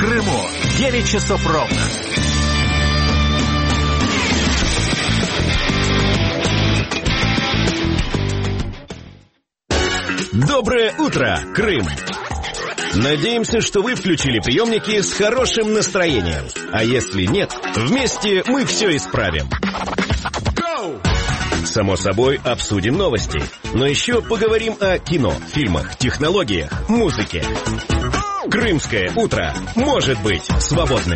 Крыму. 9 часов ровно. Доброе утро, Крым! Надеемся, что вы включили приемники с хорошим настроением. А если нет, вместе мы все исправим. Само собой, обсудим новости. Но еще поговорим о кино, фильмах, технологиях, музыке. Крымское утро может быть свободным.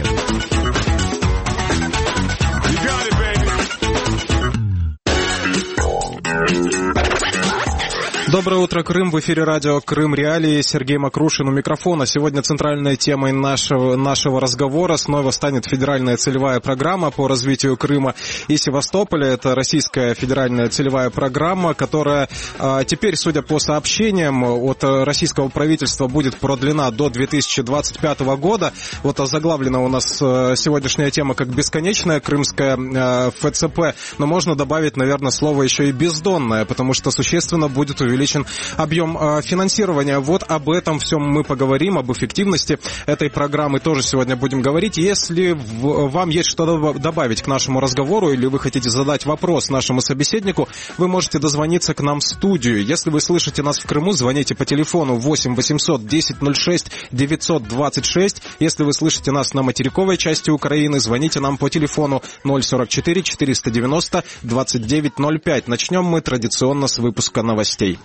Доброе утро, Крым. В эфире радио «Крым Реалии». Сергей Макрушин у микрофона. Сегодня центральной темой нашего разговора снова станет федеральная целевая программа по развитию Крыма и Севастополя. Это российская федеральная целевая программа, которая теперь, судя по сообщениям от российского правительства, будет продлена до 2025 года. Вот озаглавлена у нас сегодняшняя тема как «Бесконечная крымская ФЦП». Но можно добавить, наверное, слово еще и «бездонная», потому что существенно будет увеличен объем финансирования. Вот об этом всем мы поговорим, об эффективности этой программы тоже сегодня будем говорить. Если вам есть что добавить к нашему разговору или вы хотите задать вопрос нашему собеседнику, вы можете дозвониться к нам в студию. Если вы слышите нас в Крыму, звоните по телефону 8 800 10 06 926. Если вы слышите нас на материковой части Украины, звоните нам по телефону 044 490 2905. Начнем мы традиционно с выпуска новостей.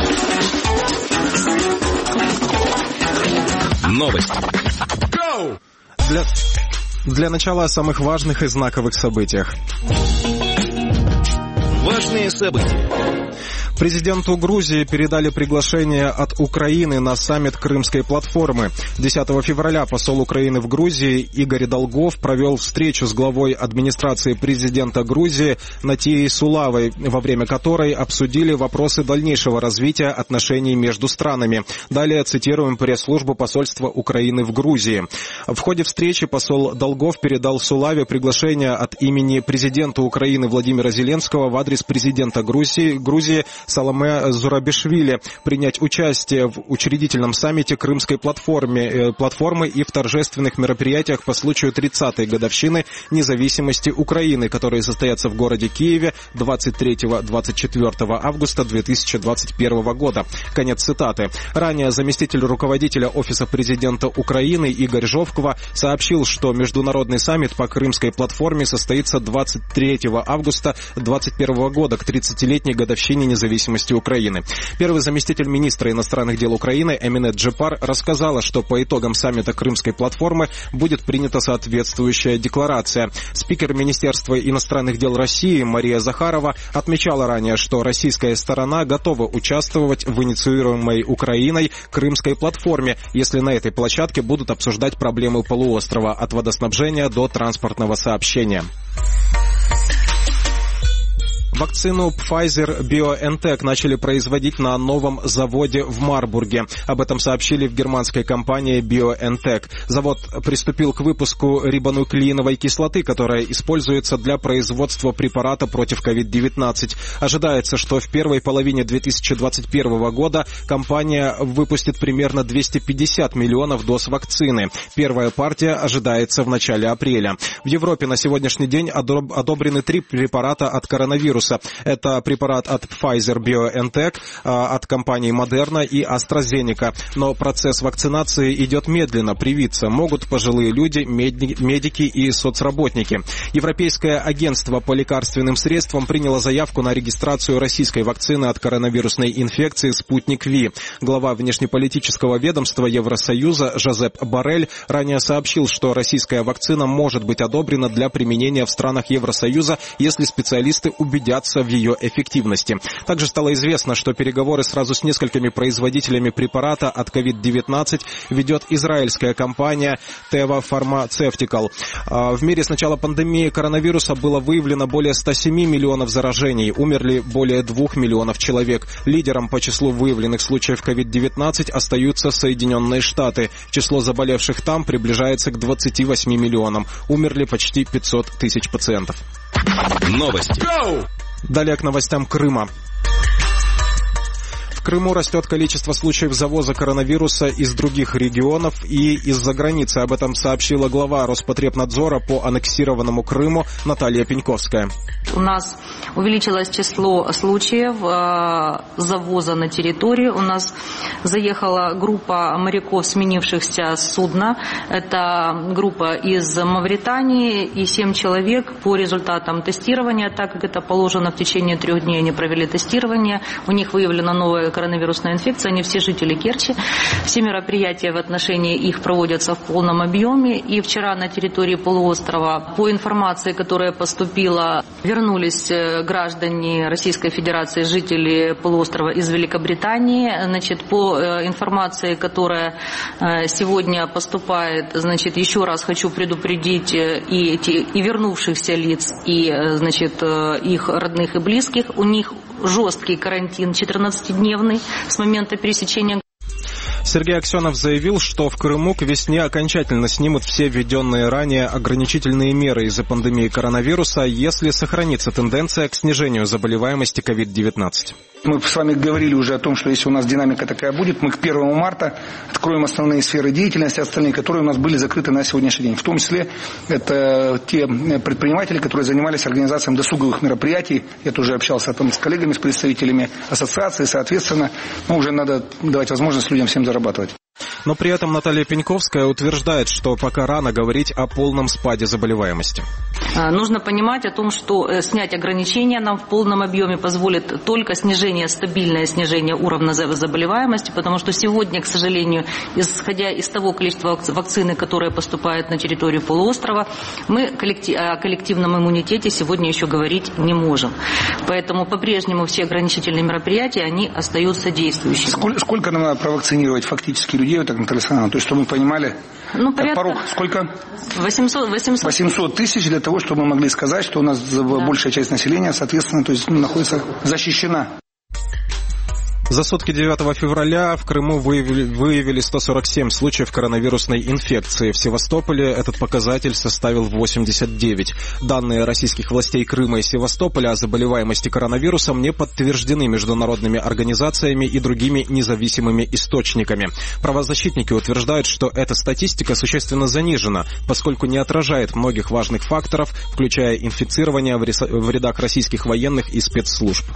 Новости. Для начала о самых важных и знаковых событиях. Важные события. Президенту Грузии передали приглашение от Украины на саммит Крымской платформы. 10 февраля посол Украины в Грузии Игорь Долгов провел встречу с главой администрации президента Грузии Натией Сулавой, во время которой обсудили вопросы дальнейшего развития отношений между странами. Далее цитируем пресс-службу посольства Украины в Грузии. В ходе встречи посол Долгов передал Сулаве приглашение от имени президента Украины Владимира Зеленского в адрес президента Грузии Саломе Зурабишвили принять участие в учредительном саммите Крымской платформы и в торжественных мероприятиях по случаю 30-й годовщины независимости Украины, которые состоятся в городе Киеве 23-24 августа 2021 года. Конец цитаты. Ранее заместитель руководителя Офиса президента Украины Игорь Жовква сообщил, что международный саммит по Крымской платформе состоится 23 августа 2021 года к 30-летней годовщине независимости Украины. Первый заместитель министра иностранных дел Украины Эминет Джепар рассказала, что по итогам саммита Крымской платформы будет принята соответствующая декларация. Спикер Министерства иностранных дел России Мария Захарова отмечала ранее, что российская сторона готова участвовать в инициируемой Украиной Крымской платформе, если на этой площадке будут обсуждать проблемы полуострова от водоснабжения до транспортного сообщения. Вакцину Pfizer-BioNTech начали производить на новом заводе в Марбурге. Об этом сообщили в германской компании BioNTech. Завод приступил к выпуску рибонуклеиновой кислоты, которая используется для производства препарата против COVID-19. Ожидается, что в первой половине 2021 года компания выпустит примерно 250 миллионов доз вакцины. Первая партия ожидается в начале апреля. В Европе на сегодняшний день одобрены 3 препарата от коронавируса. Это препарат от Pfizer-BioNTech, от компаний Moderna и AstraZeneca. Но процесс вакцинации идет медленно. Привиться могут пожилые люди, медики и соцработники. Европейское агентство по лекарственным средствам приняло заявку на регистрацию российской вакцины от коронавирусной инфекции «Спутник Ви». Глава внешнеполитического ведомства Евросоюза Жозеп Боррель ранее сообщил, что российская вакцина может быть одобрена для применения в странах Евросоюза, если специалисты убедятся в ее эффективности. Также стало известно, что переговоры сразу с несколькими производителями препарата от COVID-19 ведет израильская компания Teva Pharmaceutical. В мире с начала пандемии коронавируса было выявлено более 107 миллионов заражений, умерли более 2 миллионов человек. Лидером по числу выявленных случаев COVID-19 остаются Соединенные Штаты. Число заболевших там приближается к 28 миллионам. Умерли почти 500 тысяч пациентов. Новости. Далее к новостям Крыма. Крыму растет количество случаев завоза коронавируса из других регионов и из-за границы. Об этом сообщила глава Роспотребнадзора по аннексированному Крыму Наталья Пеньковская. У нас увеличилось число случаев завоза на территорию. У нас заехала группа моряков, сменившихся с судна. Это группа из Мавритании и 7 человек по результатам тестирования, так как это положено в течение 3 дней, они провели тестирование. У них выявлена новая коронавирусная инфекция. Они все жители Керчи. Все мероприятия в отношении их проводятся в полном объеме. И вчера на территории полуострова, по информации, которая поступила, вернулись граждане Российской Федерации, жители полуострова из Великобритании. Значит, по информации, которая сегодня поступает, значит, еще раз хочу предупредить и вернувшихся лиц, и, значит, их родных и близких. У них жесткий карантин 14-дневный с момента пересечения. Сергей Аксенов заявил, что в Крыму к весне окончательно снимут все введенные ранее ограничительные меры из-за пандемии коронавируса, если сохранится тенденция к снижению заболеваемости COVID-19. Мы с вами говорили уже о том, что если у нас динамика такая будет, мы к 1 марта откроем основные сферы деятельности, остальные, которые у нас были закрыты на сегодняшний день. В том числе это те предприниматели, которые занимались организацией досуговых мероприятий. Я тоже общался там с коллегами, с представителями ассоциации. Соответственно, уже надо давать возможность людям всем зарабатывать. Но при этом Наталья Пеньковская утверждает, что пока рано говорить о полном спаде заболеваемости. Нужно понимать о том, что снять ограничения нам в полном объеме позволит только стабильное снижение уровня заболеваемости, потому что сегодня, к сожалению, исходя из того количества вакцины, которое поступает на территорию полуострова, мы о коллективном иммунитете сегодня еще говорить не можем. Поэтому по-прежнему все ограничительные мероприятия, они остаются действующими. Сколько нам надо провакцинировать фактически людей, вот так, Наталья Александровна, то есть, чтобы мы понимали, порог сколько? 800 тысяч для того, чтобы мы могли сказать, что у нас большая часть населения, соответственно, то есть, находится защищена. За сутки 9 февраля в Крыму выявили 147 случаев коронавирусной инфекции. В Севастополе этот показатель составил 89. Данные российских властей Крыма и Севастополя о заболеваемости коронавирусом не подтверждены международными организациями и другими независимыми источниками. Правозащитники утверждают, что эта статистика существенно занижена, поскольку не отражает многих важных факторов, включая инфицирование в рядах российских военных и спецслужб.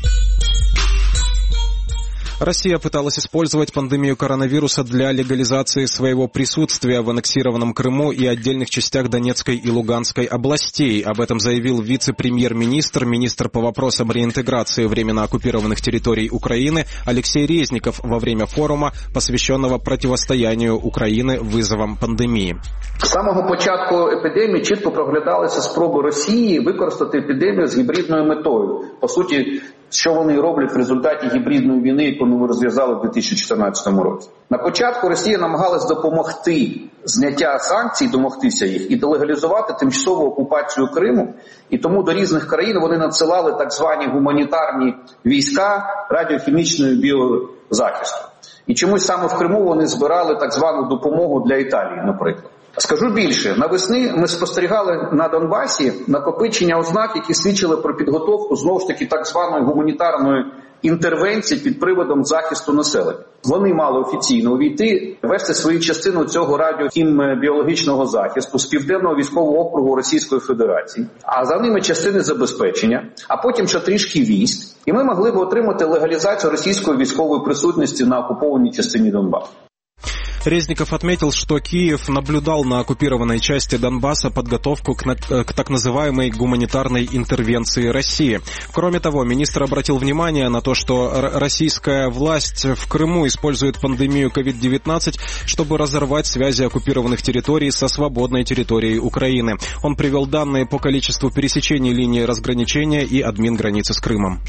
Россия пыталась использовать пандемию коронавируса для легализации своего присутствия в аннексированном Крыму и отдельных частях Донецкой и Луганской областей. Об этом заявил вице-премьер-министр, министр по вопросам реинтеграции временно оккупированных территорий Украины Алексей Резников во время форума, посвященного противостоянию України вызовам пандемії. З самого початку епідемії чітко проглядалися спроби Росії використати епідемію з гібридною метою. По суті, що вони роблять в результаті гібридної війни, яку ми розв'язали в 2014 році. На початку Росія намагалась допомогти зняття санкцій, домогтися їх, і делегалізувати тимчасову окупацію Криму. І тому до різних країн вони надсилали так звані гуманітарні війська радіохімічної біозахисту. І чомусь саме в Криму вони збирали так звану допомогу для Італії, наприклад. Скажу більше, навесни ми спостерігали на Донбасі накопичення ознак, які свідчили про підготовку, знову ж таки, так званої гуманітарної інтервенції під приводом захисту населення. Вони мали офіційно увійти, вести свою частину цього радіохімбіологічного захисту з Південного військового округу Російської Федерації, а за ними частини забезпечення, а потім ще трішки військ, і ми могли б отримати легалізацію російської військової присутності на окупованій частині Донбасу. Резников отметил, что Киев наблюдал на оккупированной части Донбасса подготовку к так называемой гуманитарной интервенции России. Кроме того, министр обратил внимание на то, что российская власть в Крыму использует пандемию COVID-19, чтобы разорвать связи оккупированных территорий со свободной территорией Украины. Он привел данные по количеству пересечений линии разграничения и админграницы с Крымом.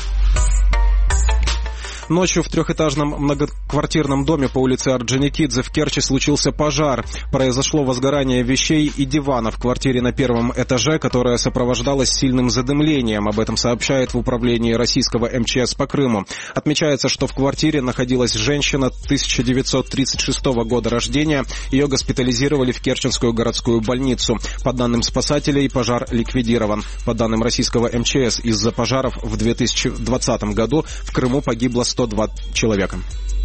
Ночью в трехэтажном многоквартирном доме по улице Орджоникидзе в Керчи случился пожар. Произошло возгорание вещей и дивана в квартире на первом этаже, которое сопровождалось сильным задымлением. Об этом сообщает в управлении российского МЧС по Крыму. Отмечается, что в квартире находилась женщина 1936 года рождения. Ее госпитализировали в Керченскую городскую больницу. По данным спасателей, пожар ликвидирован. По данным российского МЧС, из-за пожаров в 2020 году в Крыму погибло 100 102 человека.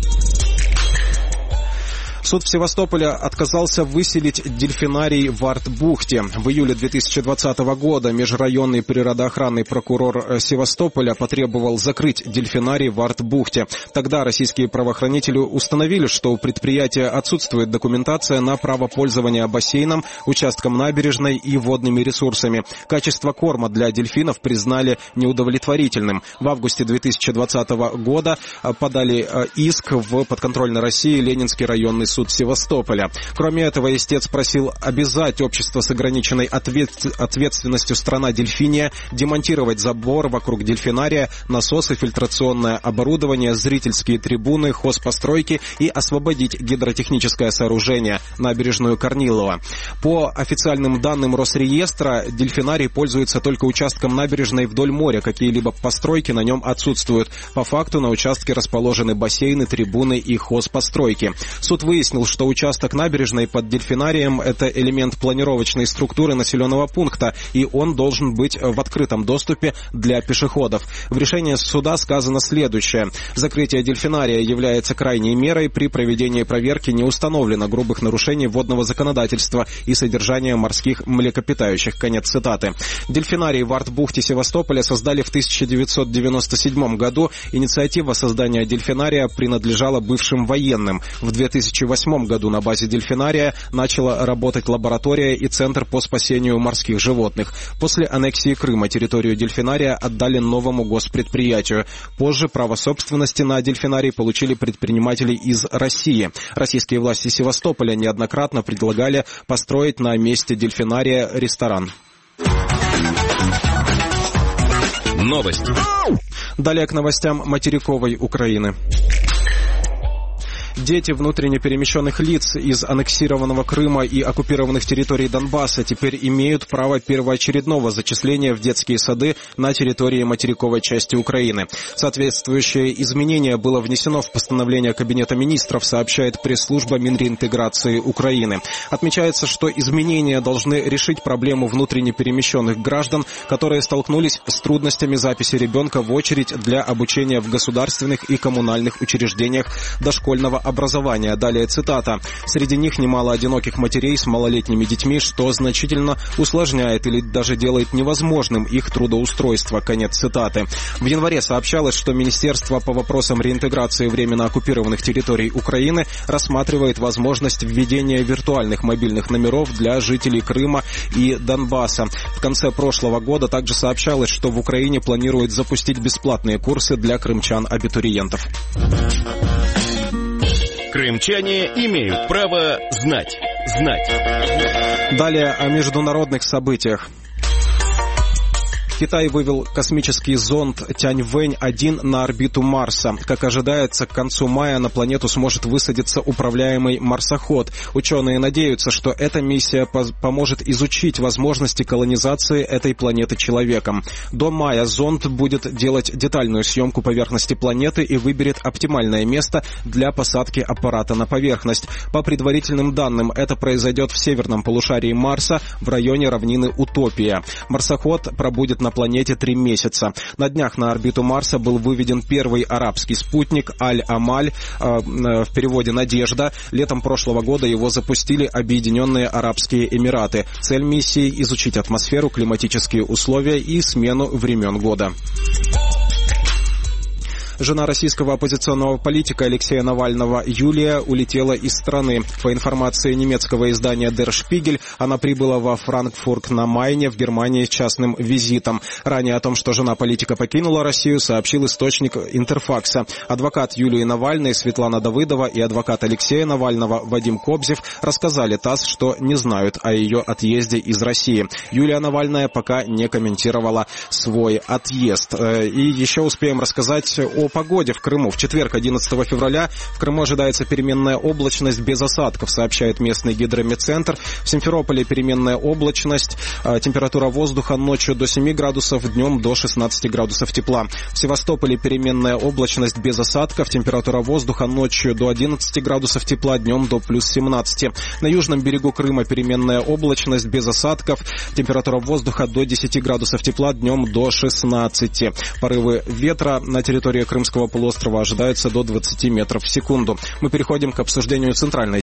Суд в Севастополе отказался выселить дельфинарий в Арт-бухте. В июле 2020 года межрайонный природоохранный прокурор Севастополя потребовал закрыть дельфинарий в Арт-бухте. Тогда российские правоохранители установили, что у предприятия отсутствует документация на право пользования бассейном, участком набережной и водными ресурсами. Качество корма для дельфинов признали неудовлетворительным. В августе 2020 года подали иск в подконтрольной России Ленинский районный суд Севастополя. Кроме этого, истец просил обязать общество с ограниченной ответственностью «Страна Дельфиния» демонтировать забор вокруг дельфинария, насосы, фильтрационное оборудование, зрительские трибуны, хозпостройки и освободить гидротехническое сооружение набережную Корнилова. По официальным данным Росреестра, дельфинарий пользуется только участком набережной вдоль моря. Какие-либо постройки на нем отсутствуют. По факту на участке расположены бассейны, трибуны и хозпостройки. Суд выяснил, что участок набережной под дельфинарием – это элемент планировочной структуры населенного пункта, и он должен быть в открытом доступе для пешеходов. В решении суда сказано следующее. Закрытие дельфинария является крайней мерой. При проведении проверки не установлено грубых нарушений водного законодательства и содержания морских млекопитающих. Конец цитаты. Дельфинарий в Арт-бухте Севастополя создали в 1997 году. Инициатива создания дельфинария принадлежала бывшим военным. В 2008 году на базе дельфинария начала работать лаборатория и центр по спасению морских животных. После аннексии Крыма территорию дельфинария отдали новому госпредприятию. Позже право собственности на дельфинарий получили предприниматели из России. Российские власти Севастополя неоднократно предлагали построить на месте дельфинария ресторан. Новость. Далее к новостям материковой Украины. Дети внутренне перемещенных лиц из аннексированного Крыма и оккупированных территорий Донбасса теперь имеют право первоочередного зачисления в детские сады на территории материковой части Украины. Соответствующее изменение было внесено в постановление Кабинета министров, сообщает пресс-служба Минреинтеграции Украины. Отмечается, что изменения должны решить проблему внутренне перемещенных граждан, которые столкнулись с трудностями записи ребенка в очередь для обучения в государственных и коммунальных учреждениях дошкольного образования. Далее цитата. Среди них немало одиноких матерей с малолетними детьми, что значительно усложняет или даже делает невозможным их трудоустройство. Конец цитаты. В январе сообщалось, что Министерство по вопросам реинтеграции временно оккупированных территорий Украины рассматривает возможность введения виртуальных мобильных номеров для жителей Крыма и Донбасса. В конце прошлого года также сообщалось, что в Украине планируют запустить бесплатные курсы для крымчан-абитуриентов. Крымчане имеют право знать. Далее о международных событиях. Китай вывел космический зонд Тяньвэнь-1 на орбиту Марса. Как ожидается, к концу мая на планету сможет высадиться управляемый марсоход. Ученые надеются, что эта миссия поможет изучить возможности колонизации этой планеты человеком. До мая зонд будет делать детальную съемку поверхности планеты и выберет оптимальное место для посадки аппарата на поверхность. По предварительным данным, это произойдет в северном полушарии Марса, в районе равнины Утопия. Марсоход пробудет на планете 3 месяца. На днях на орбиту Марса был выведен первый арабский спутник Аль-Амаль, в переводе «Надежда». Летом прошлого года его запустили Объединенные Арабские Эмираты. Цель миссии – изучить атмосферу, климатические условия и смену времен года. Жена российского оппозиционного политика Алексея Навального Юлия улетела из страны. По информации немецкого издания Der Spiegel, она прибыла во Франкфурт на Майне в Германии с частным визитом. Ранее о том, что жена политика покинула Россию, сообщил источник Интерфакса. Адвокат Юлии Навальной Светлана Давыдова и адвокат Алексея Навального Вадим Кобзев рассказали ТАСС, что не знают о ее отъезде из России. Юлия Навальная пока не комментировала свой отъезд. И еще успеем рассказать о погоде в Крыму. В четверг, 11 февраля, в Крыму ожидается переменная облачность без осадков, сообщает местный гидрометцентр. В Симферополе переменная облачность, температура воздуха ночью до 7 градусов, днем до 16 градусов тепла. В Севастополе переменная облачность без осадков, температура воздуха ночью до 11 градусов тепла, днем до плюс 17. На южном берегу Крыма переменная облачность без осадков, температура воздуха до 10 градусов тепла, днем до 16. Порывы ветра на территории Крыма Крымского полуострова ожидается до 20 метров в секунду. Мы переходим к обсуждению центральной